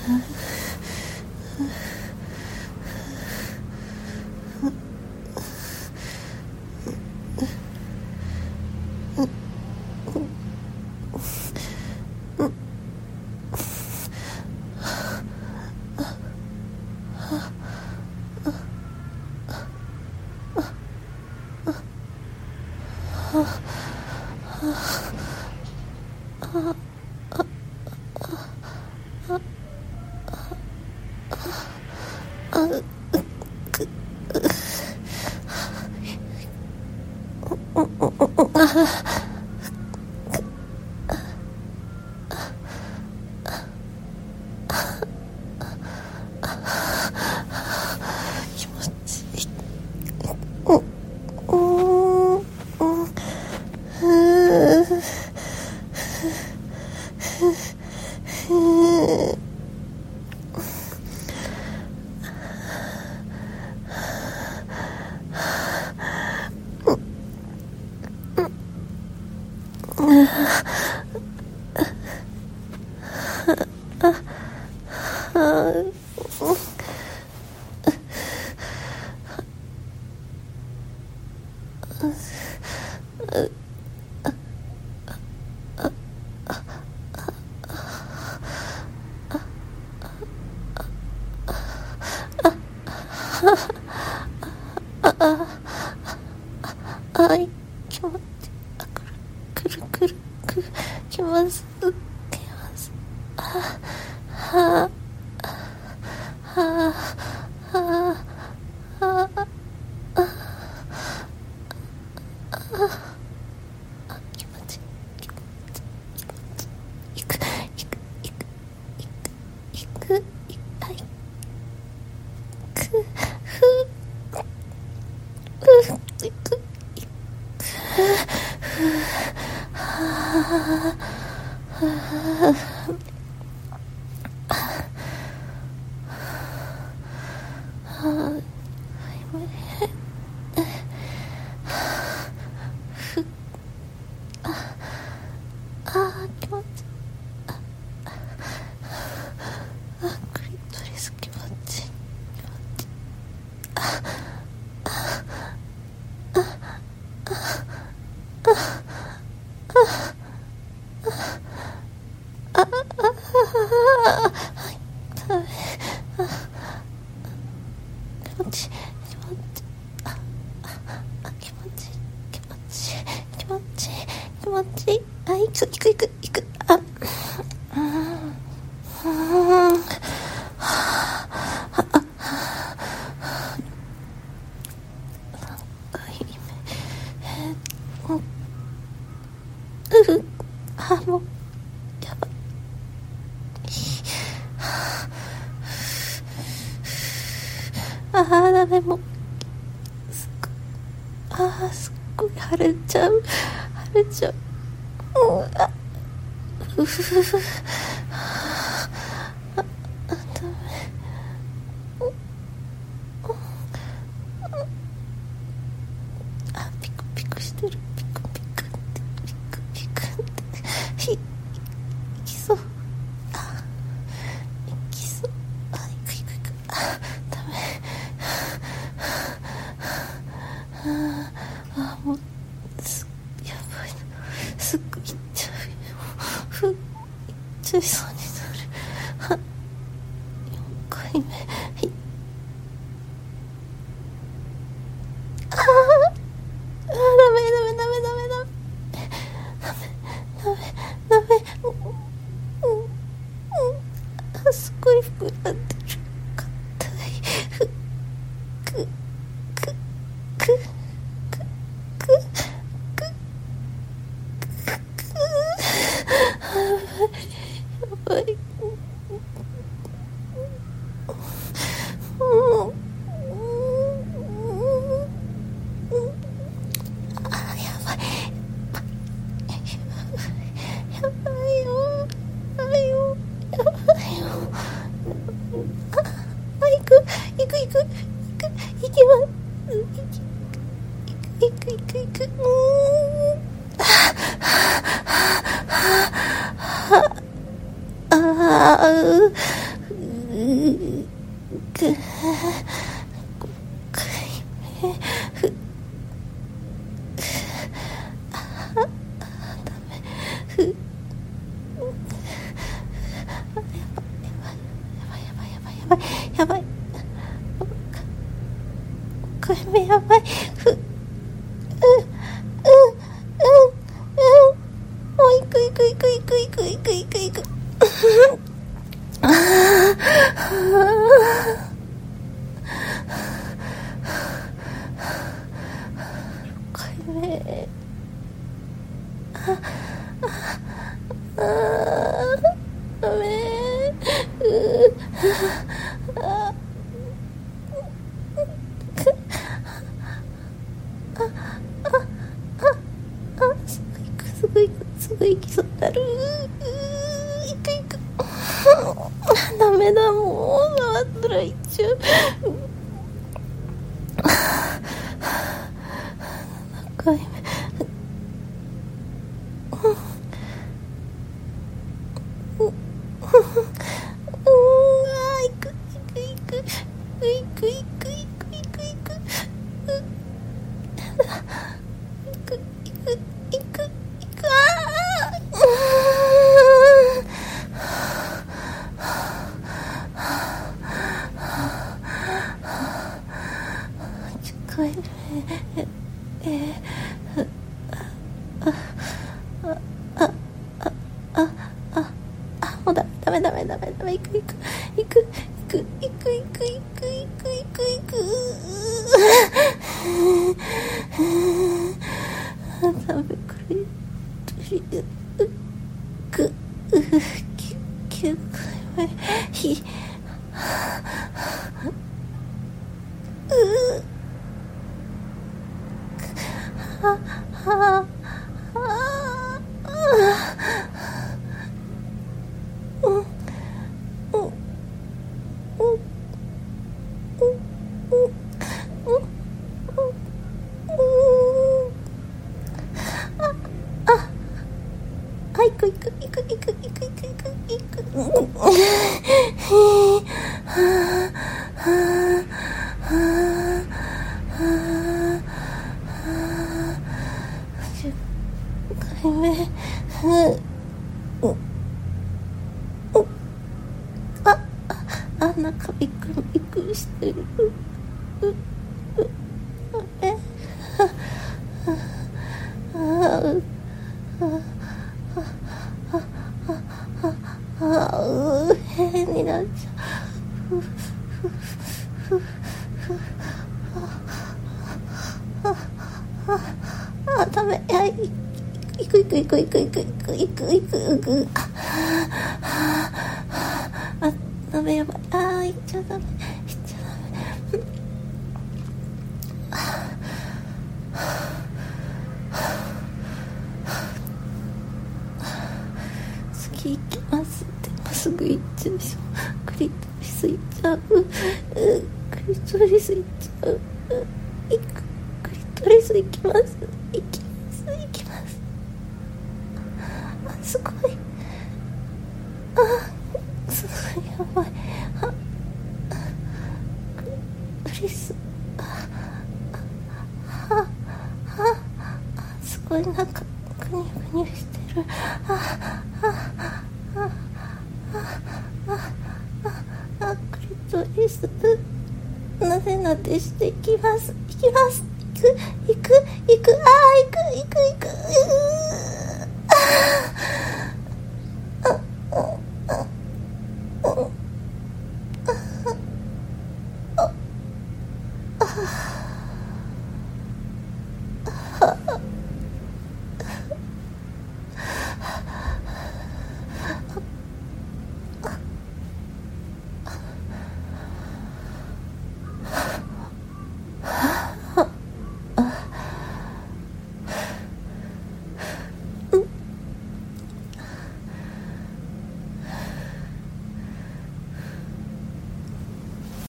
気持ちいい。気持ちくるくるくるきますきますはあはあはあはあ気持ちいくいくいくいくいくはいくふいく気持ちクリトリス気持ちいいいくもうやばいダメもうすっごい腫れちゃううふふふダメピクピクしてるピクピクってピクピクっていきそういきそういくダメもうやばいなすぐ行っちゃうよいっちゃいそうになる4回目すごい膨らんでる硬いくやばい行きやばい、5回目やばい、もういく回目、ダメ、すごい息そうになる。いくダメだ、もう回ったら一応7回目、もうダメ、いくダメ、これ9回目、なんかびっくりしてる。変になっちゃう。ダメ、いくダメ、やばい、行っちゃダメ、次行きます。でもすぐ行っちゃうし、クリトリス行っちゃう、クリトリス行っちゃう、クリトリス行きます。すごい、やばい、クリス、すごい、なんかグニュグニュしてる。クリトリス、なでしていきます。行く。